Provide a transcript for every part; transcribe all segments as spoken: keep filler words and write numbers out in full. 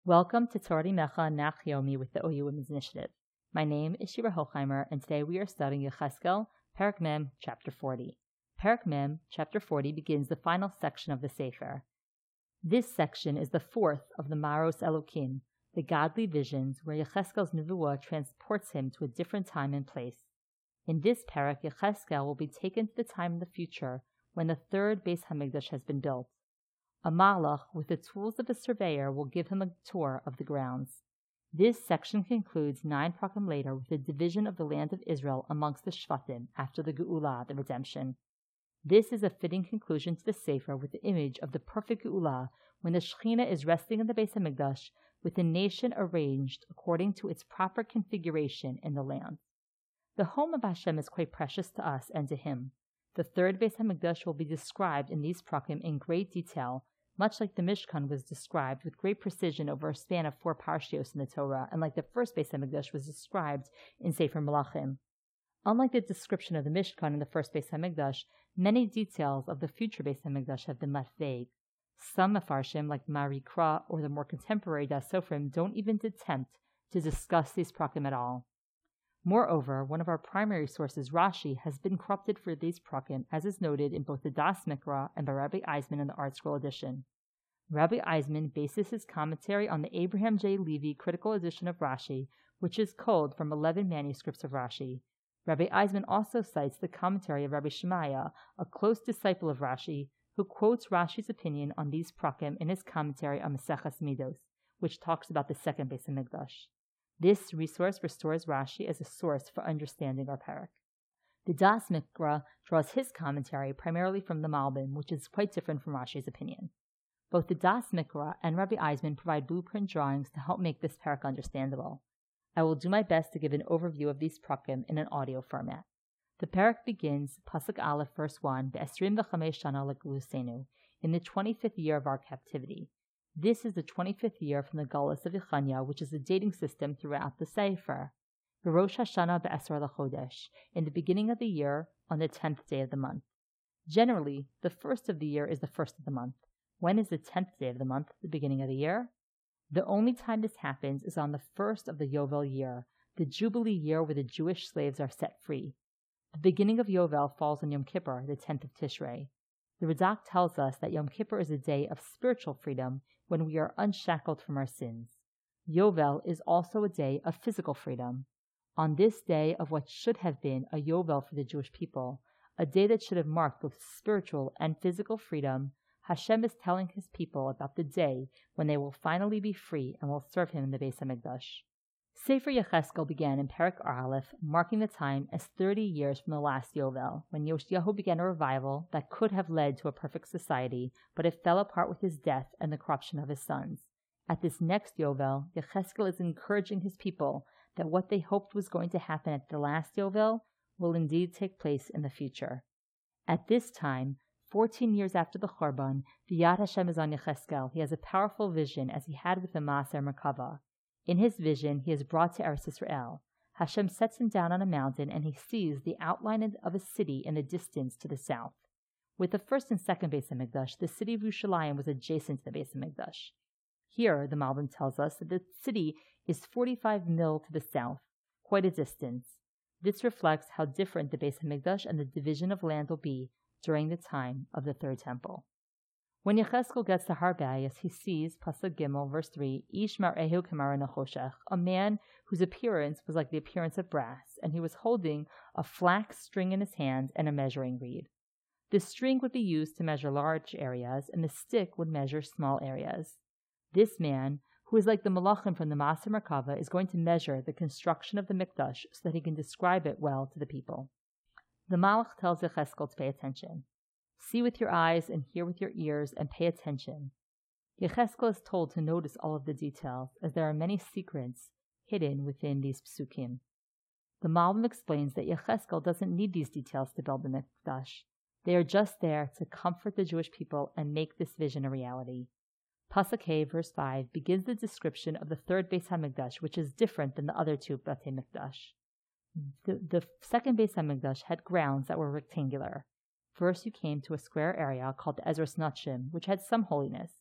Welcome to Torah Mecha Nach Yomi with the O U Women's Initiative. My name is Shira Hochheimer, and today we are studying Yecheskel, Perek Mem, Chapter forty. Perek Mem, Chapter forty begins the final section of the Sefer. This section is the fourth of the Maros Elokim, the godly visions, where Yecheskel's Nevuah transports him to a different time and place. In this Perek, Yecheskel will be taken to the time in the future when the third Beis Hamikdash has been built. A malach with the tools of a surveyor will give him a tour of the grounds. This section concludes nine prakim later with the division of the land of Israel amongst the Shvatim after the Geula, the redemption. This is a fitting conclusion to the Sefer with the image of the perfect Geula when the Shekhinah is resting in the Beis Hamikdash with the nation arranged according to its proper configuration in the land. The home of Hashem is quite precious to us and to him. The third Beis Hamikdash will be described in these prakim in great detail, much like the Mishkan was described with great precision over a span of four parshios in the Torah, and like the first Beis Hamikdash was described in Sefer Melachim. Unlike the description of the Mishkan in the first Beis Hamikdash, many details of the future Beis Hamikdash have been left vague. Some Mefarshim, like Marikra or the more contemporary Das Sofrim, don't even attempt to discuss these prakim at all. Moreover, one of our primary sources, Rashi, has been corrupted for these prakim, as is noted in both the Das Mikra and by Rabbi Eisman in the Art Scroll edition. Rabbi Eisman bases his commentary on the Abraham J. Levy critical edition of Rashi, which is culled from eleven manuscripts of Rashi. Rabbi Eisman also cites the commentary of Rabbi Shemaiah, a close disciple of Rashi, who quotes Rashi's opinion on these prakim in his commentary on Maseches Midos, which talks about the second Beis Hamikdash. This resource restores Rashi as a source for understanding our parak. The Das Mikra draws his commentary primarily from the Malbim, which is quite different from Rashi's opinion. Both the Das Mikra and Rabbi Eisman provide blueprint drawings to help make this parak understandable. I will do my best to give an overview of these prakim in an audio format. The parak begins, Pasuk Aleph, verse one, Be'esrim v'chamesh shana leGelusenu, in the twenty-fifth year of our captivity. This is the twenty-fifth year from the Galus of Yechanya, which is the dating system throughout the Sefer. Rosh Hashanah be'esar l'chodesh, in the beginning of the year, on the tenth day of the month. Generally, the first of the year is the first of the month. When is the tenth day of the month, the beginning of the year? The only time this happens is on the first of the Yovel year, the Jubilee year where the Jewish slaves are set free. The beginning of Yovel falls on Yom Kippur, the tenth of Tishrei. The Radak tells us that Yom Kippur is a day of spiritual freedom when we are unshackled from our sins. Yovel is also a day of physical freedom. On this day of what should have been a Yovel for the Jewish people, a day that should have marked both spiritual and physical freedom, Hashem is telling his people about the day when they will finally be free and will serve him in the Beis Hamikdash. Sefer Yecheskel began in Perek Aleph, marking the time as thirty years from the last Yovel, when Yoshiyahu began a revival that could have led to a perfect society, but it fell apart with his death and the corruption of his sons. At this next Yovel, Yecheskel is encouraging his people that what they hoped was going to happen at the last Yovel will indeed take place in the future. At this time, fourteen years after the Chorban, the Yad Hashem is on Yecheskel. He has a powerful vision as he had with the Maaser Merkava. In his vision, he is brought to Eretz Israel. Hashem sets him down on a mountain, and he sees the outline of a city in the distance to the south. With the first and second Beis Hamikdash, the city of Yerushalayim was adjacent to the Beis Hamikdash. Here, the Malbim tells us that the city is forty-five mil to the south, quite a distance. This reflects how different the Beis Hamikdash and the division of land will be during the time of the Third Temple. When Yecheskel gets to Har Bayis, he sees, Pasuk Gimel, verse three, Ish mar'ehu k'mara nechoshech, a man whose appearance was like the appearance of brass, and he was holding a flax string in his hand and a measuring reed. The string would be used to measure large areas, and the stick would measure small areas. This man, who is like the Malachim from the Maaser Merkava, is going to measure the construction of the Mikdash so that he can describe it well to the people. The Malach tells Yecheskel to pay attention. See with your eyes and hear with your ears and pay attention. Yecheskel is told to notice all of the details, as there are many secrets hidden within these psukim. The Malbim explains that Yecheskel doesn't need these details to build the Mikdash. They are just there to comfort the Jewish people and make this vision a reality. Pasuk Hey, verse five, begins the description of the third Beis Hamikdash, which is different than the other two Batei Mikdash. The, the second Beis Hamikdash had grounds that were rectangular. First you came to a square area called the Ezras Notchim, which had some holiness.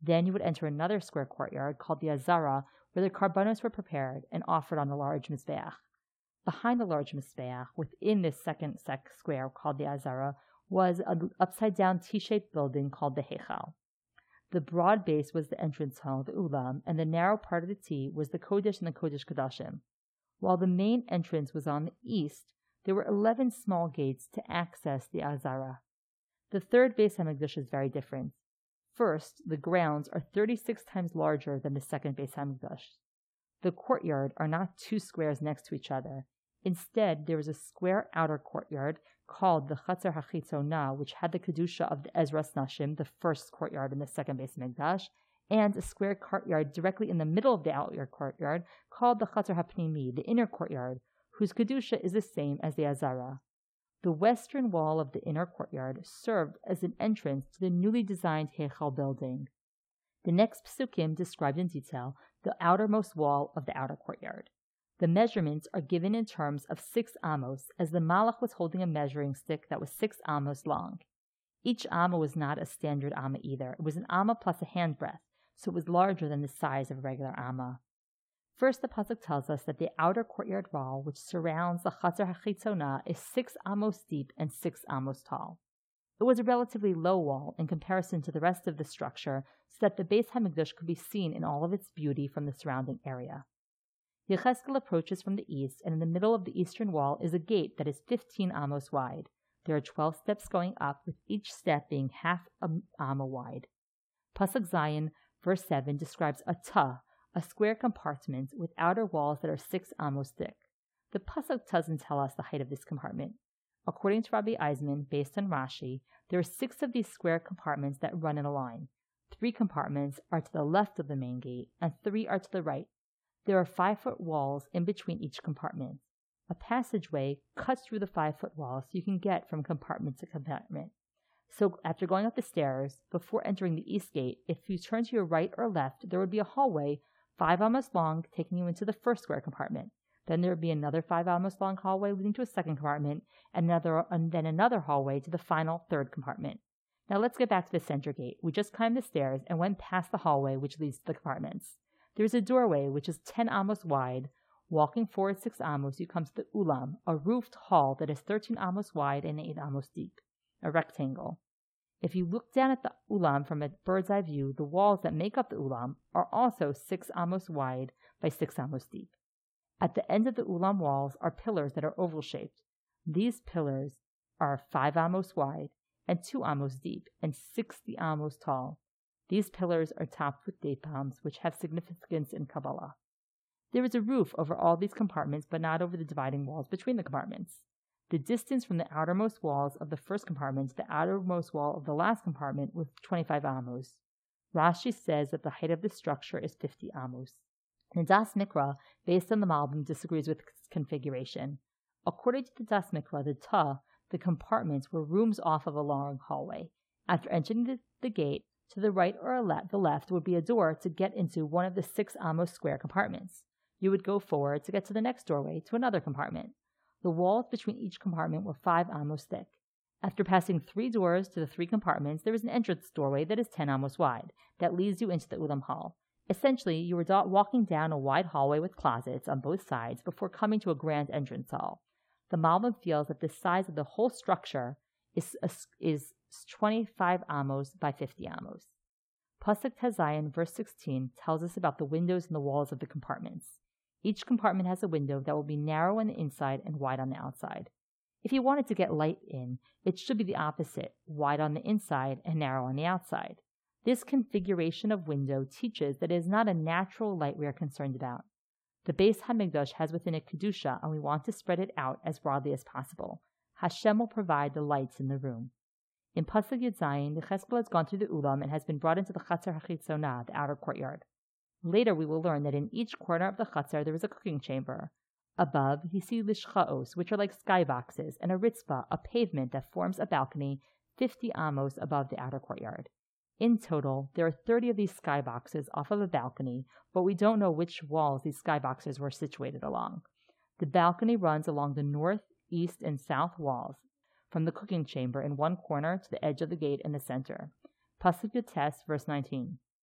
Then you would enter another square courtyard called the Azara, where the karbanos were prepared and offered on the large mizbeach. Behind the large mizbeach, within this second sec square called the Azara, was an upside-down T-shaped building called the Heichal. The broad base was the entrance hall, the Ulam, and the narrow part of the T was the Kodesh and the Kodesh Kodashim. While the main entrance was on the east, there were eleven small gates to access the Azara. The third Beis HaMikdash is very different. First, the grounds are thirty-six times larger than the second Beis HaMikdash. The courtyard are not two squares next to each other. Instead, there is a square outer courtyard called the Chatzer HaChitzona, which had the Kedusha of the Ezras Nashim, the first courtyard in the second Beis HaMikdash, and a square courtyard directly in the middle of the outer courtyard called the Chatzer HaPnimi, the inner courtyard, whose Kedusha is the same as the Azara. The western wall of the inner courtyard served as an entrance to the newly designed Heichal building. The next psukim described in detail the outermost wall of the outer courtyard. The measurements are given in terms of six amos, as the Malach was holding a measuring stick that was six amos long. Each amma was not a standard amma either. It was an amma plus a handbreadth, so it was larger than the size of a regular amma. First, the pasuk tells us that the outer courtyard wall, which surrounds the Chatzer HaChitzona, is six amos deep and six amos tall. It was a relatively low wall in comparison to the rest of the structure, so that the Beis HaMikdash could be seen in all of its beauty from the surrounding area. Yecheskel approaches from the east, and in the middle of the eastern wall is a gate that is fifteen amos wide. There are twelve steps going up, with each step being half a amma wide. Pasuk Zayin, verse seven, describes a ta, a square compartment with outer walls that are six amos thick. The pasuk doesn't tell us the height of this compartment. According to Rabbi Eisman, based on Rashi, there are six of these square compartments that run in a line. Three compartments are to the left of the main gate, and three are to the right. There are five-foot walls in between each compartment. A passageway cuts through the five-foot wall so you can get from compartment to compartment. So after going up the stairs, before entering the east gate, if you turn to your right or left, there would be a hallway five amos long taking you into the first square compartment. Then there would be another five amos long hallway leading to a second compartment, and, another, and then another hallway to the final third compartment. Now let's get back to the center gate. We just climbed the stairs and went past the hallway which leads to the compartments. There is a doorway which is ten amos wide. Walking forward six amos, you come to the ulam, a roofed hall that is thirteen amos wide and eight amos deep, a rectangle. If you look down at the ulam from a bird's eye view, the walls that make up the ulam are also six amos wide by six amos deep. At the end of the ulam walls are pillars that are oval-shaped. These pillars are five amos wide and two amos deep and sixty amos tall. These pillars are topped with date palms, which have significance in Kabbalah. There is a roof over all these compartments, but not over the dividing walls between the compartments. The distance from the outermost walls of the first compartment to the outermost wall of the last compartment was twenty-five amos. Rashi says that the height of the structure is fifty amos. The Das Mikra, based on the Malbim, disagrees with its configuration. According to the Das Mikra, the Ta, the compartments were rooms off of a long hallway. After entering the, the gate, to the right or le- the left would be a door to get into one of the six amos square compartments. You would go forward to get to the next doorway to another compartment. The walls between each compartment were five amos thick. After passing three doors to the three compartments, there is an entrance doorway that is ten amos wide, that leads you into the Ulam Hall. Essentially, you were do- walking down a wide hallway with closets on both sides before coming to a grand entrance hall. The Malbim feels that the size of the whole structure is, is twenty-five amos by fifty amos. Pasuk Tazayin, verse sixteen, tells us about the windows in the walls of the compartments. Each compartment has a window that will be narrow on the inside and wide on the outside. If you wanted to get light in, it should be the opposite, wide on the inside and narrow on the outside. This configuration of window teaches that it is not a natural light we are concerned about. The Beis HaMikdash has within it Kedusha, and we want to spread it out as broadly as possible. Hashem will provide the lights in the room. In Pasuk Yud Zayin, Yecheskel has gone through the Ulam and has been brought into the Chatzer HaChitzona, the outer courtyard. Later we will learn that in each corner of the Chatzer there is a cooking chamber. Above, he sees lishchaos, which are like skyboxes, and a ritzpah, a pavement that forms a balcony fifty amos above the outer courtyard. In total, there are thirty of these skyboxes off of a balcony, but we don't know which walls these skyboxes were situated along. The balcony runs along the north, east, and south walls, from the cooking chamber in one corner to the edge of the gate in the center. Pasuk Yotes, verse nineteen.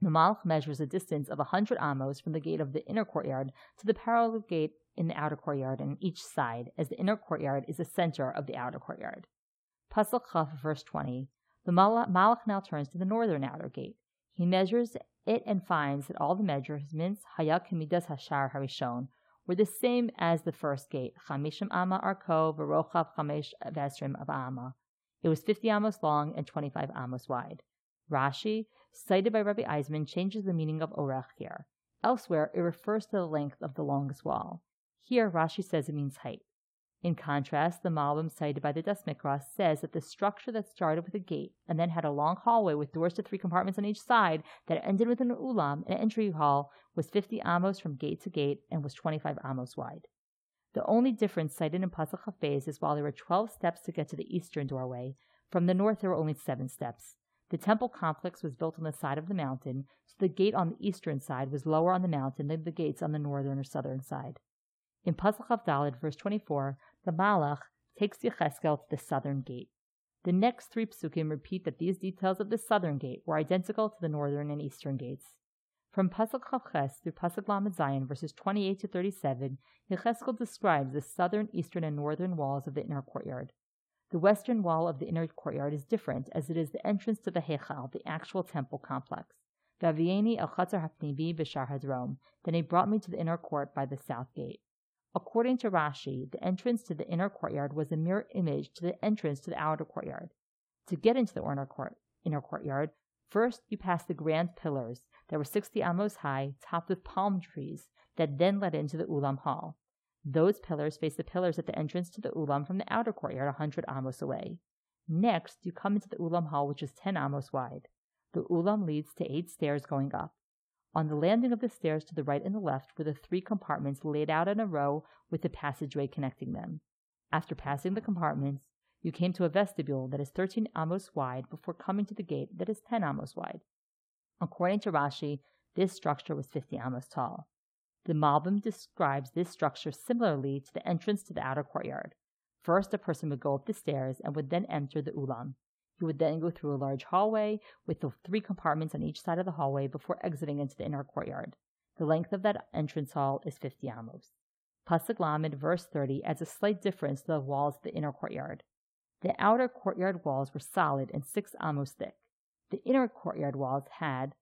The Malach measures a distance of a hundred amos from the gate of the inner courtyard to the parallel gate in the outer courtyard on each side, as the inner courtyard is the center of the outer courtyard. Pasuk Chaf, verse twenty. The Malach now turns to the northern outer gate. He measures it and finds that all the measurements Haya Kemidas Hashar Harishon were the same as the first gate, Chamishim Amma Arko V'Rochav Chamesh Vesrim of Amma. It was fifty amos long and twenty-five amos wide. Rashi, cited by Rabbi Eisman, changes the meaning of orech here. Elsewhere, it refers to the length of the longest wall. Here, Rashi says it means height. In contrast, the Malbim cited by the Das Mikra says that the structure that started with a gate and then had a long hallway with doors to three compartments on each side that ended with an ulam, an entry hall, was fifty amos from gate to gate and was twenty-five amos wide. The only difference cited in Pasuk Chafez is while there were twelve steps to get to the eastern doorway, from the north there were only seven steps. The temple complex was built on the side of the mountain, so the gate on the eastern side was lower on the mountain than the gates on the northern or southern side. In Pasuk Chavdalid, verse twenty-four, the Malach takes Yecheskel to the southern gate. The next three psukim repeat that these details of the southern gate were identical to the northern and eastern gates. From Pasuk Chavches through Pasuk Lamed Zayin, verses twenty-eight to thirty-seven, Yecheskel describes the southern, eastern, and northern walls of the inner courtyard. The western wall of the inner courtyard is different, as it is the entrance to the Heichal, the actual temple complex. Vavieni el chatzar hapnivi b'shar hadrom. Then he brought me to the inner court by the south gate. According to Rashi, the entrance to the inner courtyard was a mirror image to the entrance to the outer courtyard. To get into the inner, court, inner courtyard, first you pass the grand pillars that were sixty amos high, topped with palm trees, that then led into the Ulam Hall. Those pillars face the pillars at the entrance to the Ulam from the outer courtyard a hundred amos away. Next, you come into the Ulam Hall, which is ten amos wide. The Ulam leads to eight stairs going up. On the landing of the stairs to the right and the left were the three compartments laid out in a row with the passageway connecting them. After passing the compartments, you came to a vestibule that is thirteen amos wide before coming to the gate that is ten amos wide. According to Rashi, this structure was fifty amos tall. The Malbim describes this structure similarly to the entrance to the outer courtyard. First, a person would go up the stairs and would then enter the Ulam. He would then go through a large hallway with the three compartments on each side of the hallway before exiting into the inner courtyard. The length of that entrance hall is fifty amos. Pasuk Lamed, verse thirty, adds a slight difference to the walls of the inner courtyard. The outer courtyard walls were solid and six amos thick. The inner courtyard walls had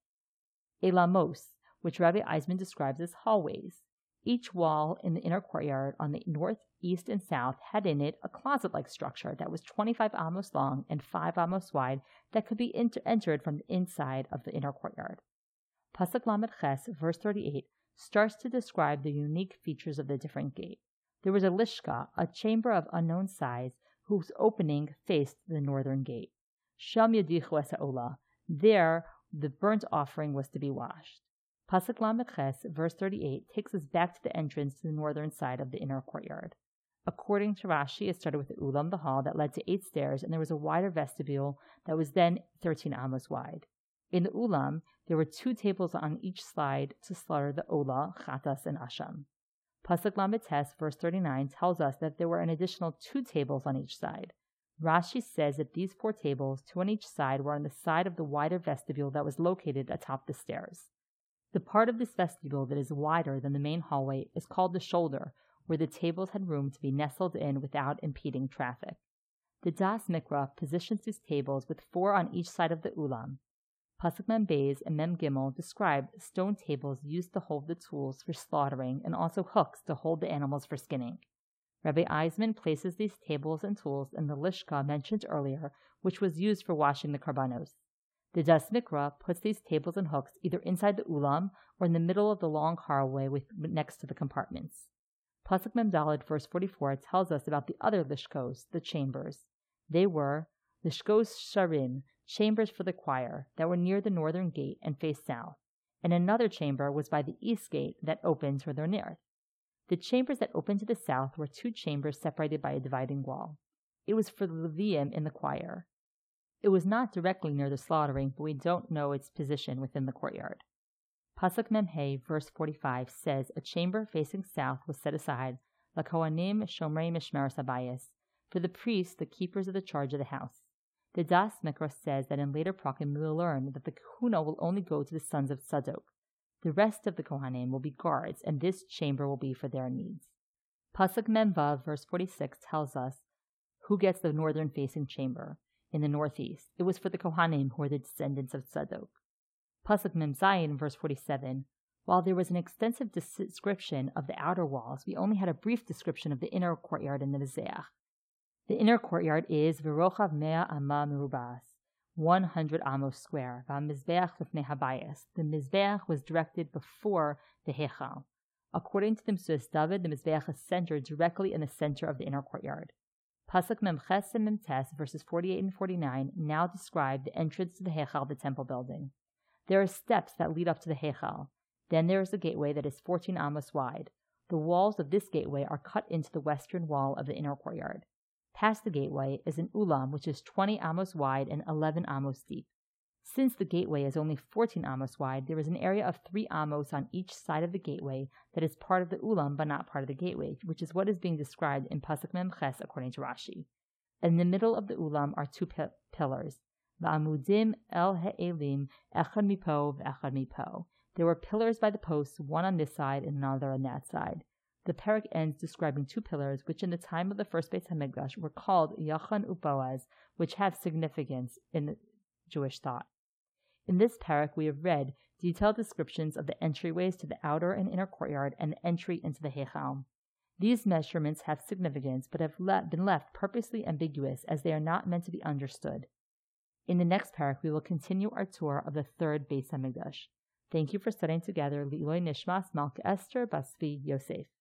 elamos, which Rabbi Eisman describes as hallways. Each wall in the inner courtyard on the north, east, and south had in it a closet-like structure that was twenty-five amos long and five amos wide that could be inter- entered from the inside of the inner courtyard. Pasuk Lamed Ches, verse thirty-eight, starts to describe the unique features of the different gate. There was a lishka, a chamber of unknown size, whose opening faced the northern gate. Sham yadichu es ha'olah. There, the burnt offering was to be washed. Pasuk Lamed Ches, verse thirty-eight, takes us back to the entrance to the northern side of the inner courtyard. According to Rashi, it started with the Ulam, the hall, that led to eight stairs, and there was a wider vestibule that was then thirteen amos wide. In the Ulam, there were two tables on each side to slaughter the Olah, Chatas, and Asham. Pasuk Lamed Tes, verse thirty-nine, tells us that there were an additional two tables on each side. Rashi says that these four tables, two on each side, were on the side of the wider vestibule that was located atop the stairs. The part of this vestibule that is wider than the main hallway is called the shoulder, where the tables had room to be nestled in without impeding traffic. The Das Mikra positions these tables with four on each side of the Ulam. Pasuk Mem Beis and Mem Gimel describe stone tables used to hold the tools for slaughtering and also hooks to hold the animals for skinning. Rabbi Eisman places these tables and tools in the lishka mentioned earlier, which was used for washing the karbanos. The Das Mikra puts these tables and hooks either inside the ulam or in the middle of the long hallway with, next to the compartments. Pasuk Mem Daled, verse forty-four, tells us about the other lishkos, the chambers. They were lishkos sharim, chambers for the choir, that were near the northern gate and faced south, and another chamber was by the east gate that opened further north. The chambers that opened to the south were two chambers separated by a dividing wall. It was for the Leviim in the choir. It was not directly near the slaughtering, but we don't know its position within the courtyard. Pasuk Memhe, verse forty-five, says a chamber facing south was set aside, la kohanim shomrei mishmeres habayis, for the priests, the keepers of the charge of the house. The Das Mikra says that in later Prakim we will learn that the kahuna will only go to the sons of Tzadok. The rest of the Kohanim will be guards, and this chamber will be for their needs. Pasuk Mem Vav, verse forty-six, tells us who gets the northern-facing chamber in the northeast. It was for the Kohanim, who are the descendants of Tzadok. Pasuk Mem Zayin, verse forty-seven, while there was an extensive description of the outer walls, we only had a brief description of the inner courtyard and the Mizbeach. The inner courtyard is V'rochav mea amma merubas, one hundred amos square. V'mizbeach lifnei habayis. The Mizbeach was directed before the Heichal. According to the Mesuas David, the Mizbeach is centered directly in the center of the inner courtyard. Pasuk Mem Ches and Mem Tes, verses forty-eight and forty-nine, now describe the entrance to the Heichal, the temple building. There are steps that lead up to the Heichal. Then there is a gateway that is fourteen amos wide. The walls of this gateway are cut into the western wall of the inner courtyard. Past the gateway is an ulam, which is twenty amos wide and eleven amos deep. Since the gateway is only fourteen amos wide, there is an area of three amos on each side of the gateway that is part of the ulam but not part of the gateway, which is what is being described in Pasuk Mem Ches according to Rashi. In the middle of the ulam are two pi- pillars. Va'amudim el ha'elim echad mipo v'echad mipo. There were pillars by the posts, one on this side and another on that side. The parak ends describing two pillars, which in the time of the first Beit HaMikdash were called Yachan Uboaz, which have significance in Jewish thought. In this parak, we have read detailed descriptions of the entryways to the outer and inner courtyard and the entry into the Heichal. These measurements have significance, but have le- been left purposely ambiguous as they are not meant to be understood. In the next parak, we will continue our tour of the third Beit HaMikdash. Thank you for studying together. Li'iloi Nishmas Malka Esther Basvi Yosef.